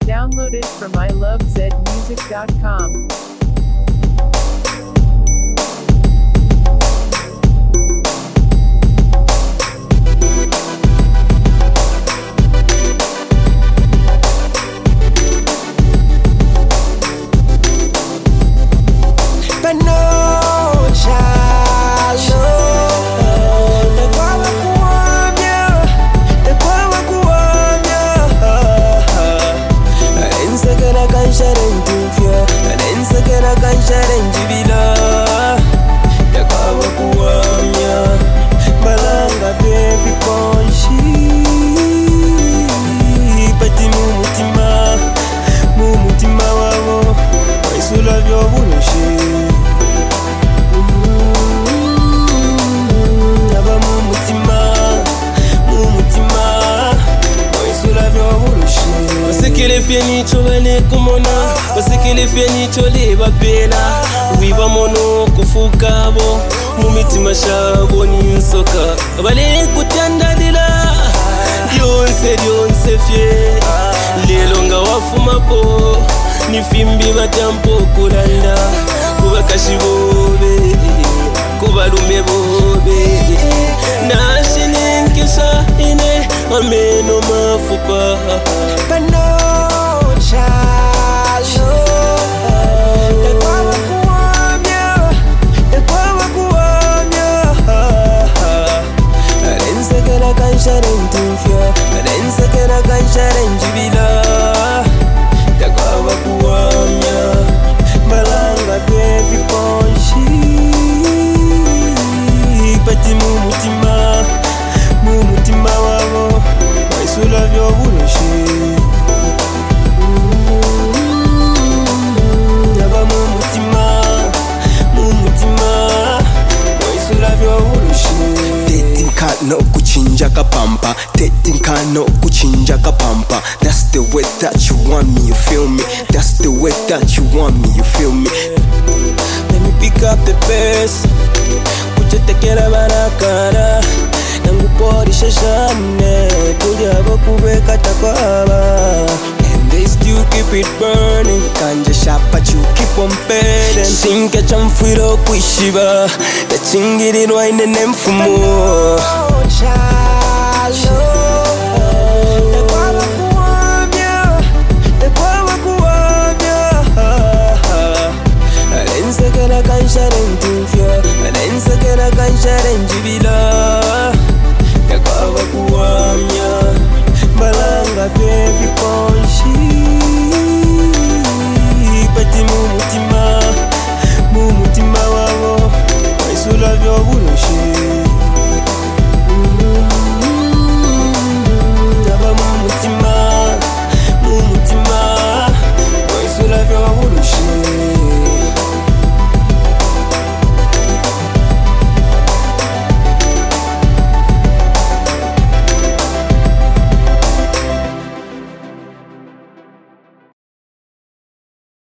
Downloaded from ilovezmusic.com. Fienicho bane kumona basikile fienicho leba pela wiba mono kufukabo mu mitima shabo ninsoka bale kutandadila yonse fye lelo nga wafuma po ni fimbi batampo kulanda kuba kashibobe kuba lume bobe na shininkisha ine ameno mafupa pano no kuchinja kapampa, no kuchinja kapampa. That's the way that you want me, you feel me? That's the way that you want me, you feel me? Let me pick up the pace, kuchetekera barakara nanguporisha shane kujabo kubeka takwaba. And they still keep it burning, kanja sharp but you keep on burning. Singa chamfiro kuishiba nachingirirwa inene mfumo. Mumutima wabo waisula vyo buloshi.